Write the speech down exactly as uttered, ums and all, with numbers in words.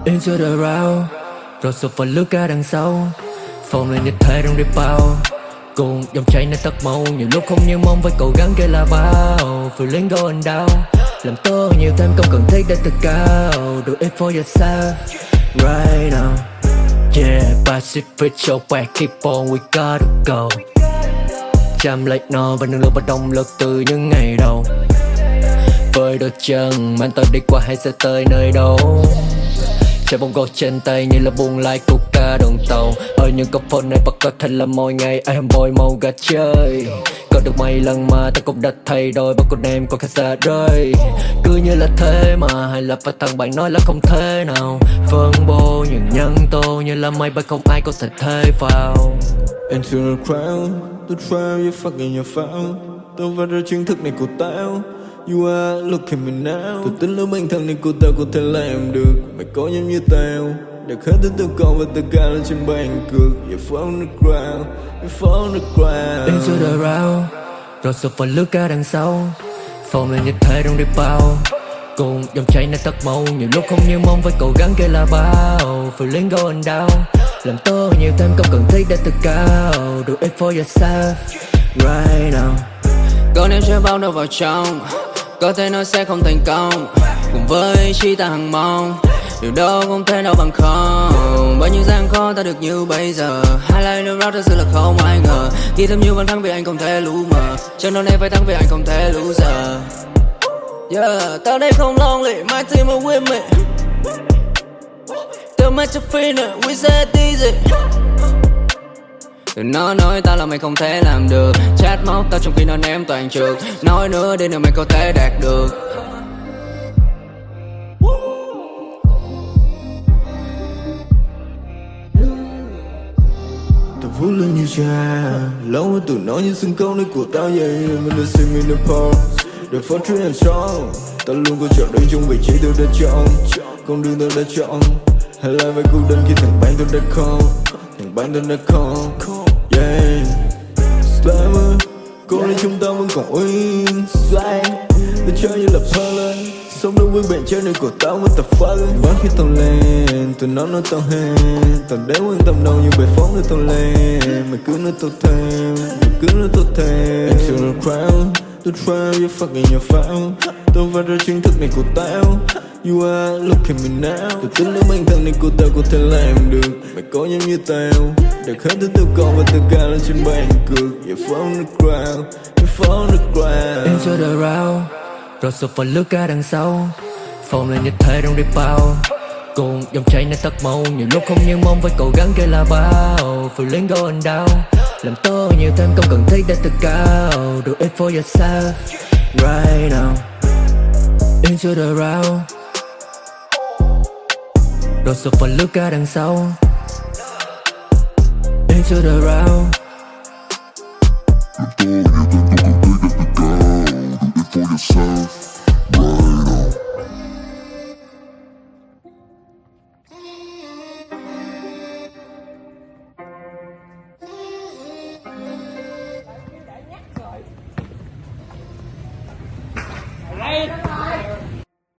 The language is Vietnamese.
Into the round, rồi sụp vào lướt cả đằng sau. Phòng lên như thế trong đi bao, cùng dòng chảy nơi tắt màu. Nhiều lúc không như mong với cố gắng kia là bao. Feeling going down, làm tốt nhiều thêm không cần thiết để tự cao. Do it for yourself, right now. Yeah, Pacific show back, keep on, we gotta go. Chăm lại nó và nâng lực và động lực từ những ngày đầu. Với đôi chân, mang tôi đi qua hay sẽ tới nơi đâu. Chạy bông gột trên tay như là buông like của cả đoàn tàu. Ở những góc phố này và có thể là mỗi ngày ai ham boy màu gà chơi. Có được mấy lần mà ta cũng đã thay đổi và con em có khá xa rơi. Cứ như là thế mà hay là phải thằng bạn nói là không thể nào. Phân bố những nhân tố như là máy bay không ai có thể thay vào. Into the crowd, the trial you fucking your foul. Tao và ra chiến thức này của tao. You are looking me now. Tôi tin là bản thân này của tao có thể làm được. Mày có giống như tao, được hết từ từ con và tất cả lên trên bàn cược. You fall the ground, you fall the ground. Into the round, rồi sụp vào lướt cả đằng sau. Phòng lên như thế trong đi bao, cùng dòng chảy nơi tắt màu. Nhiều lúc không như mong với cố gắng kia là bao. Feeling going down, làm tốt nhiều thêm không cần thiết để tự cao. Do it for yourself, right now. Có nếu sẽ bao đâu vào trong, có thể nó sẽ không thành công. Cùng với chỉ ta hằng mong, điều đâu không thể nào bằng không. Bao nhiêu gian khó ta được như bây giờ. Highlight the route thật sự là không ai ngờ. Ghi thêm nhiều bàn thắng vì anh không thể lú mờ. Cho nên em phải thắng vì anh không thể lú giờ. Yeah, tao đây không lonely, my team are with me. Tell me to finish, we said easy. Đừng nói nói tao là mày không thể làm được. Chat móc tao trong khi nó ném toàn trường. Nói nữa để nào mày có thể đạt được. Tao vút lên như cha, lâu hơn tụi nó như sân khấu này của tao vậy. Mình đã xem in the pause, the fortress and strong. Tao luôn có chọn đến trong vị trí tôi đã chọn. Con đường tôi đã chọn, hay là với cuộc đơn khi thằng bạn tôi đã call. Thằng bạn tôi đã call. Yeah, slammer, cô đi chúng ta vẫn còn uyên slang. Tôi chơi như là Perlin, sống đâu với bạn chơi này của tao what the fuck. Vẫn khi tao lên, tụi nó nói tao hèn. Tao để quan tâm đâu như bề phóng để tao lên. Mày cứ nói tao thêm, mày cứ nói tao thêm. Into the crowd, the trial you fucking your foul. Tao và ra chiến thức này của tao. You are looking me now. Tôi tin là bản thân này của tao có thể làm được. Mày có giống như tao, được hết từ từ con và tất cả lên trên bàn cược. You fall the ground, you fall the ground. Into the round, rồi sụp vào lướt cả đằng sau. Phòng lên như thế trong đi bao, cùng dòng chảy nơi tắt màu. Nhiều lúc không như mong với cố gắng kia là bao. Feeling going down, làm tốt nhiều thêm không cần thiết để tự cao. Do it for yourself, right now. Into the round, rồi sụp vào lướt cả đằng sau. Into the round, for yourself, right now.